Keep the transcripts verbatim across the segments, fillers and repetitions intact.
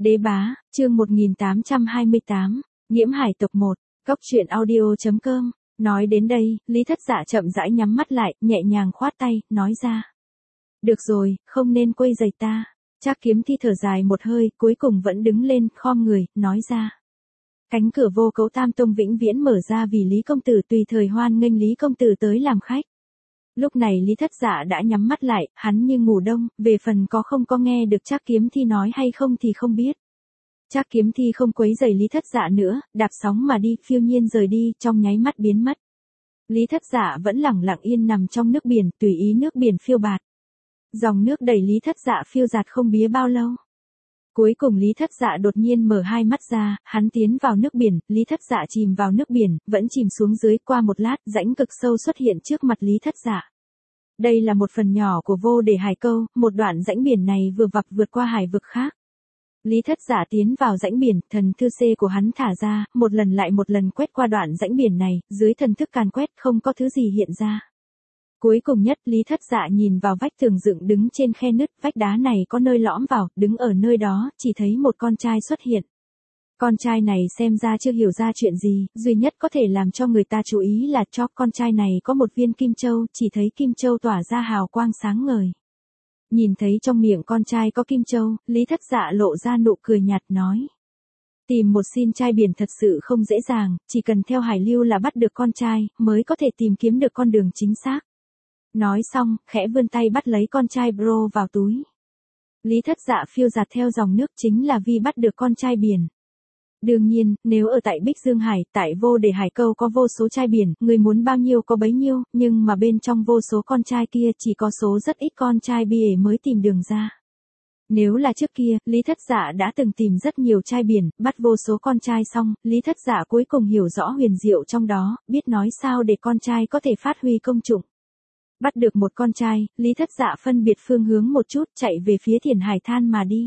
Đế bá, chương một nghìn tám trăm hai mươi tám, Nhiễm hải tộc một, Cốc truyện audio.com. Nói đến đây, Lý Thất Dạ chậm rãi nhắm mắt lại, nhẹ nhàng khoát tay, nói ra. Được rồi, không nên quấy rầy ta. Trác Kiếm Thi thở dài một hơi, cuối cùng vẫn đứng lên, khom người, nói ra. Cánh cửa vô cấu Tam Tông vĩnh viễn mở ra vì Lý Công Tử tùy thời hoan nghênh Lý Công Tử tới làm khách. Lúc này Lý Thất Dạ đã nhắm mắt lại, hắn như ngủ đông, về phần có không có nghe được Trác Kiếm Thi nói hay không thì không biết. Trác Kiếm Thi không quấy rầy Lý Thất Dạ nữa, đạp sóng mà đi, phiêu nhiên rời đi, trong nháy mắt biến mất. Lý Thất Dạ vẫn lẳng lặng yên nằm trong nước biển, tùy ý nước biển phiêu bạt. Dòng nước đẩy Lý Thất Dạ phiêu dạt không bía bao lâu. Cuối cùng Lý Thất Dạ đột nhiên mở hai mắt ra, hắn tiến vào nước biển, Lý Thất Dạ chìm vào nước biển, vẫn chìm xuống dưới, qua một lát, rãnh cực sâu xuất hiện trước mặt Lý Thất Dạ. Đây là một phần nhỏ của Vô Đề Hải Câu, một đoạn rãnh biển này vừa vập vượt qua hải vực khác. Lý Thất Dạ tiến vào rãnh biển, thần thư xê của hắn thả ra, một lần lại một lần quét qua đoạn rãnh biển này, dưới thần thức càn quét không có thứ gì hiện ra. Cuối cùng nhất Lý Thất Dạ nhìn vào vách tường dựng đứng trên khe nứt, vách đá này có nơi lõm vào, đứng ở nơi đó, chỉ thấy một con trai xuất hiện. Con trai này xem ra chưa hiểu ra chuyện gì, duy nhất có thể làm cho người ta chú ý là cho con trai này có một viên kim châu, chỉ thấy kim châu tỏa ra hào quang sáng ngời. Nhìn thấy trong miệng con trai có kim châu, Lý Thất Dạ lộ ra nụ cười nhạt nói. Tìm một xin trai biển thật sự không dễ dàng, chỉ cần theo hải lưu là bắt được con trai, mới có thể tìm kiếm được con đường chính xác. Nói xong, khẽ vươn tay bắt lấy con trai bro vào túi. Lý Thất Dạ phiêu dạt theo dòng nước chính là vì bắt được con trai biển. Đương nhiên, nếu ở tại Bích Dương Hải, tại Vô Đề Hải Câu có vô số trai biển, người muốn bao nhiêu có bấy nhiêu, nhưng mà bên trong vô số con trai kia chỉ có số rất ít con trai bìa mới tìm đường ra. Nếu là trước kia, Lý Thất Dạ đã từng tìm rất nhiều trai biển, bắt vô số con trai xong, Lý Thất Dạ cuối cùng hiểu rõ huyền diệu trong đó, biết nói sao để con trai có thể phát huy công dụng. Bắt được một con trai, Lý Thất Dạ phân biệt phương hướng một chút, chạy về phía Thiền Hải Than mà đi.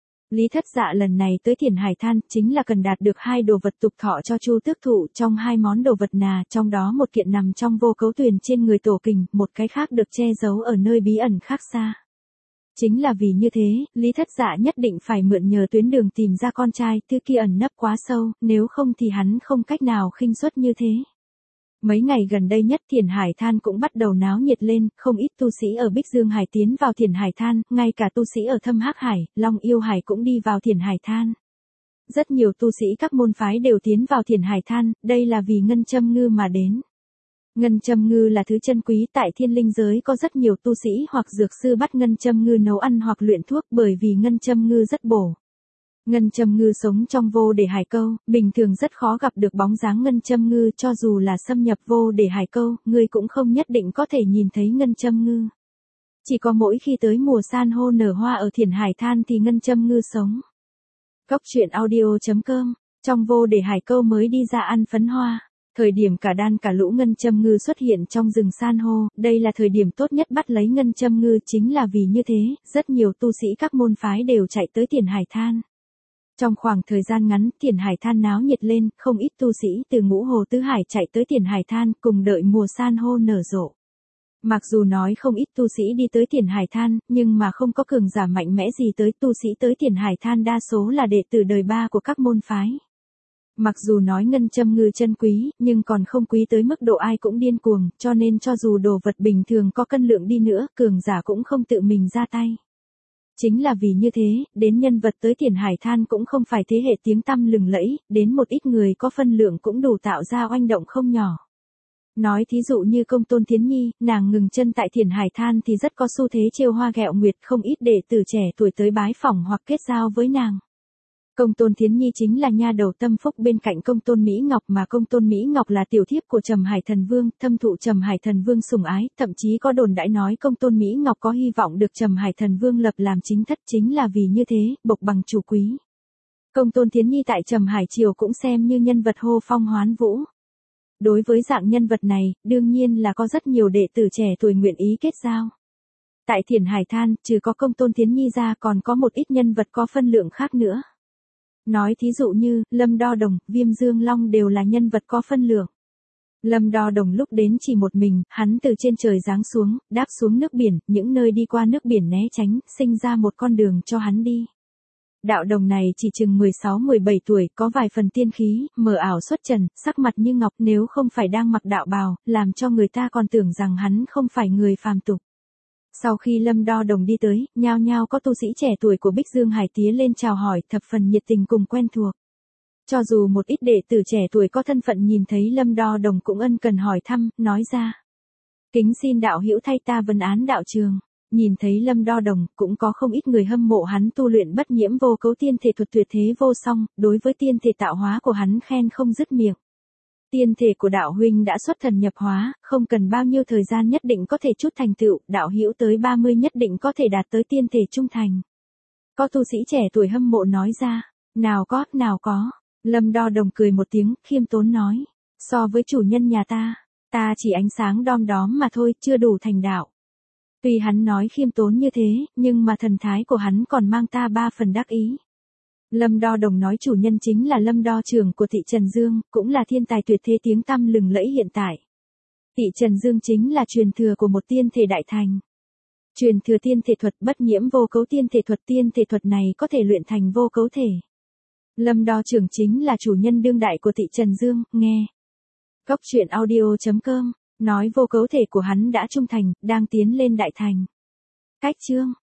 Lý Thất Dạ lần này tới Thiền Hải Than chính là cần đạt được hai đồ vật tục thọ cho Chu Tước Thụ, trong hai món đồ vật nà, trong đó một kiện nằm trong vô cấu tuyền trên người Tổ Kình, một cái khác được che giấu ở nơi bí ẩn khác xa. Chính là vì như thế, Lý Thất Dạ nhất định phải mượn nhờ tuyến đường tìm ra con trai, thứ kia ẩn nấp quá sâu, nếu không thì hắn không cách nào khinh suất như thế. Mấy ngày gần đây nhất Thiền Hải Than cũng bắt đầu náo nhiệt lên, không ít tu sĩ ở Bích Dương Hải tiến vào Thiền Hải Than, ngay cả tu sĩ ở Thâm Hắc Hải, Long Yêu Hải cũng đi vào Thiền Hải Than. Rất nhiều tu sĩ các môn phái đều tiến vào Thiền Hải Than, đây là vì ngân châm ngư mà đến. Ngân châm ngư là thứ chân quý tại thiên linh giới, có rất nhiều tu sĩ hoặc dược sư bắt ngân châm ngư nấu ăn hoặc luyện thuốc bởi vì ngân châm ngư rất bổ. Ngân châm ngư sống trong Vô Đề Hải Câu, bình thường rất khó gặp được bóng dáng ngân châm ngư, cho dù là xâm nhập Vô Đề Hải Câu, ngươi cũng không nhất định có thể nhìn thấy ngân châm ngư. Chỉ có mỗi khi tới mùa san hô nở hoa ở Thiền Hải Than thì ngân châm ngư sống. Cốc truyện audio.com, trong Vô Đề Hải Câu mới đi ra ăn phấn hoa. Thời điểm cả đàn cả lũ ngân châm ngư xuất hiện trong rừng san hô, đây là thời điểm tốt nhất bắt lấy ngân châm ngư, chính là vì như thế, rất nhiều tu sĩ các môn phái đều chạy tới Thiền Hải Than. Trong khoảng thời gian ngắn, Thiền Hải Than náo nhiệt lên, không ít tu sĩ từ Ngũ Hồ Tứ Hải chạy tới Thiền Hải Than, cùng đợi mùa san hô nở rộ. Mặc dù nói không ít tu sĩ đi tới Thiền Hải Than, nhưng mà không có cường giả mạnh mẽ gì tới, tu sĩ tới Thiền Hải Than đa số là đệ tử đời ba của các môn phái. Mặc dù nói ngân châm ngư chân quý, nhưng còn không quý tới mức độ ai cũng điên cuồng, cho nên cho dù đồ vật bình thường có cân lượng đi nữa, cường giả cũng không tự mình ra tay. Chính là vì như thế, đến nhân vật tới Thiền Hải Than cũng không phải thế hệ tiếng tăm lừng lẫy, đến một ít người có phân lượng cũng đủ tạo ra oanh động không nhỏ. Nói thí dụ như Công Tôn Thiến Nhi, nàng ngừng chân tại Thiền Hải Than thì rất có xu thế trêu hoa ghẹo nguyệt, không ít đệ tử trẻ tuổi tới bái phỏng hoặc kết giao với nàng. Công Tôn Thiến Nhi chính là nha đầu tâm phúc bên cạnh Công Tôn Mỹ Ngọc, mà Công Tôn Mỹ Ngọc là tiểu thiếp của Trầm Hải Thần Vương, thâm thụ Trầm Hải Thần Vương sủng ái, thậm chí có đồn đãi nói Công Tôn Mỹ Ngọc có hy vọng được Trầm Hải Thần Vương lập làm chính thất, chính là vì như thế, bộc bằng chủ quý. Công Tôn Thiến Nhi tại Trầm Hải Triều cũng xem như nhân vật hô phong hoán vũ. Đối với dạng nhân vật này, đương nhiên là có rất nhiều đệ tử trẻ tuổi nguyện ý kết giao. Tại Thiền Hải Than, trừ có Công Tôn Thiến Nhi ra còn có một ít nhân vật có phân lượng khác nữa. Nói thí dụ như, Lâm Đo Đồng, Viêm Dương Long đều là nhân vật có phân lượng. Lâm Đo Đồng lúc đến chỉ một mình, hắn từ trên trời giáng xuống, đáp xuống nước biển, những nơi đi qua nước biển né tránh, sinh ra một con đường cho hắn đi. Đạo đồng này chỉ chừng mười sáu mười bảy tuổi, có vài phần tiên khí, mờ ảo xuất trần, sắc mặt như ngọc, nếu không phải đang mặc đạo bào, làm cho người ta còn tưởng rằng hắn không phải người phàm tục. Sau khi Lâm Đo Đồng đi tới, nhao nhao có tu sĩ trẻ tuổi của Bích Dương Hải tía lên chào hỏi, thập phần nhiệt tình cùng quen thuộc. Cho dù một ít đệ tử trẻ tuổi có thân phận nhìn thấy Lâm Đo Đồng cũng ân cần hỏi thăm, nói ra. Kính xin đạo hữu thay ta vấn án đạo trường. Nhìn thấy Lâm Đo Đồng, cũng có không ít người hâm mộ hắn tu luyện bất nhiễm vô cấu tiên thể thuật tuyệt thế vô song, đối với tiên thể tạo hóa của hắn khen không dứt miệng. Tiên thể của đạo huynh đã xuất thần nhập hóa, không cần bao nhiêu thời gian nhất định có thể chút thành tựu, đạo hữu tới ba mươi nhất định có thể đạt tới tiên thể trung thành. Có tu sĩ trẻ tuổi hâm mộ nói ra, nào có, nào có. Lâm Đo Đồng cười một tiếng, khiêm tốn nói, so với chủ nhân nhà ta, ta chỉ ánh sáng đom đóm mà thôi, chưa đủ thành đạo. Tuy hắn nói khiêm tốn như thế, nhưng mà thần thái của hắn còn mang ta ba phần đắc ý. Lâm Đo Đồng nói chủ nhân chính là Lâm Đo Trường của thị Trần Dương, cũng là thiên tài tuyệt thế tiếng tăm lừng lẫy hiện tại. Thị Trần Dương chính là truyền thừa của một tiên thể đại thành. Truyền thừa tiên thể thuật bất nhiễm vô cấu tiên thể thuật, tiên thể thuật này có thể luyện thành vô cấu thể. Lâm Đo Trường chính là chủ nhân đương đại của thị Trần Dương, nghe. Góc truyện audio chấm com, nói vô cấu thể của hắn đã trung thành, đang tiến lên đại thành. Cách chương